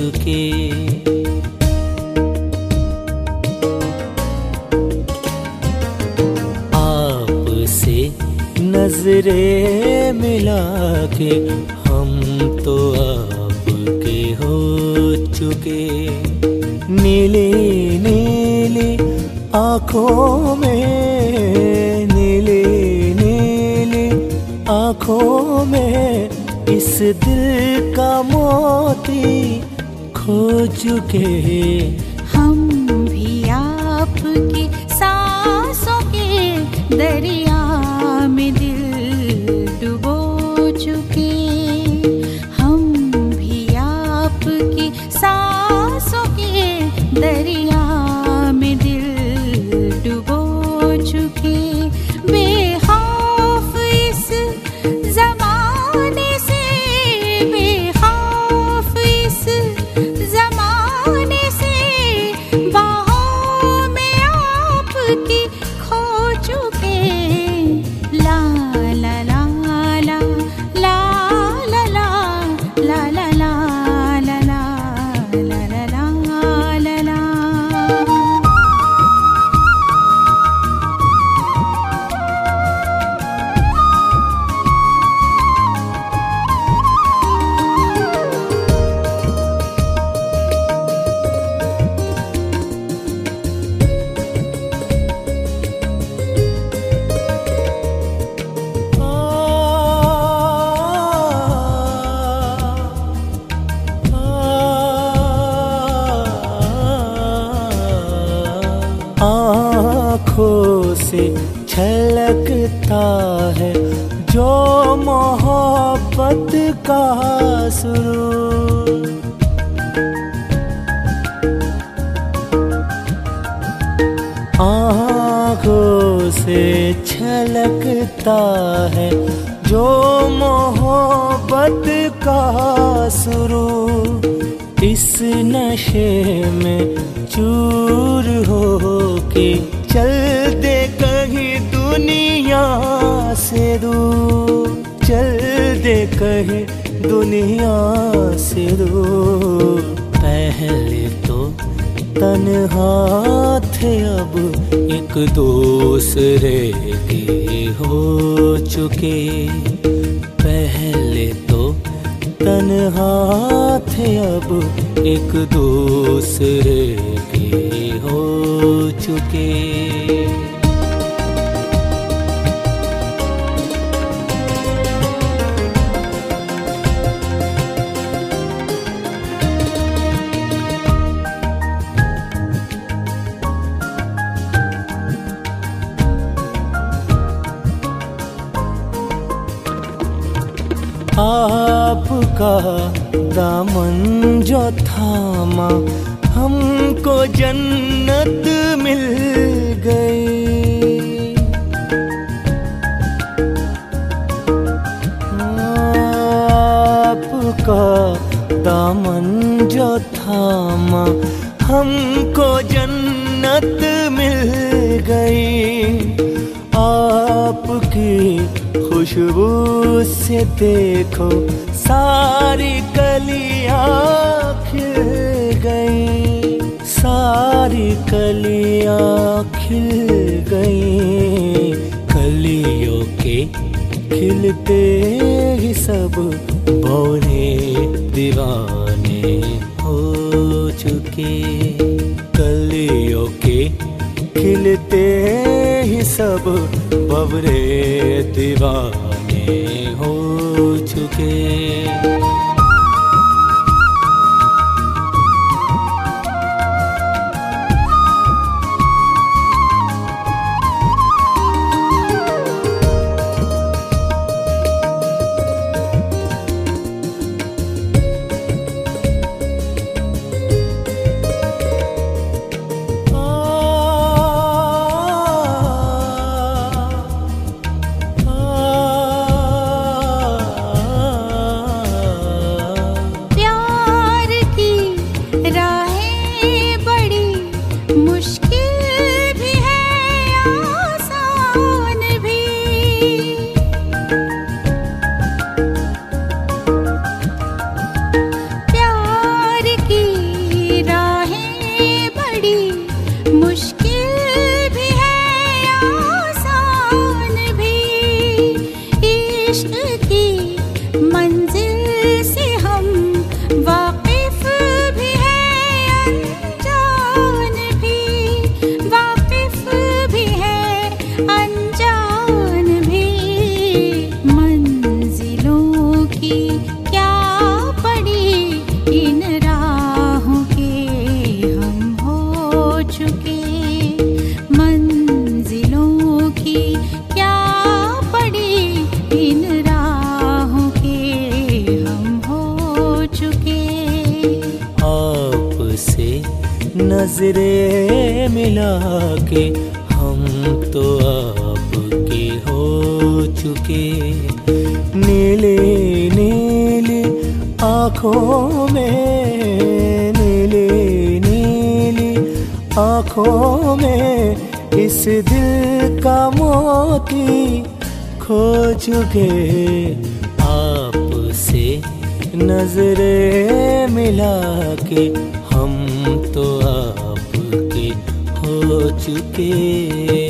चुके। आपसे नजरें मिला के हम तो आपके हो चुके। नीली नीली आँखों में, नीली नीली आँखों में इस दिल का मोती खो चुके। हम भी आपकी सांसों के दरिया में दिल डुबो चुके। हम भी आपकी सांसों के दरिया में दिल डुबो चुके। बेखौफ इस जमाने से, बेखौफ इस जमाने से, बाहों में आपकी खो चुके। ला ला ला ला ला ला ला ला ला ला ला ला ला ला ला। आँखों से छलकता है जो मोहब्बत का सुरूर। आँखों से छलकता है जो मोहब्बत का सुरूर। इस नशे में चूर हो के चल दे कहीं दुनिया से दूर, चल दे कहीं दुनिया से दूर। पहले तो तन्हा थे अब एक दूसरे के हो चुके। पहले तो तन्हा थे अब एक दूसरे के हो चुके। आपका दामन जो थामा हमको जन्नत मिल गई। आपका दामन जो थामा हमको जन्नत मिल गई। आपकी खुशबू से देखो सारी कलियां खिल गई, सारी कलियां खिल गई। कलियों के खिलते ही सब भौरे दीवाने हो चुके। कलियों के खिलते ही सब भंवरे दीवाने हो चुके। नजरें मिला के हम तो आपके हो चुके। नीले नीले आँखों में, नीले नीले आँखों में इस दिल का मोती खो चुके। आपसे नजरें मिला के हम तो आपके हो चुके।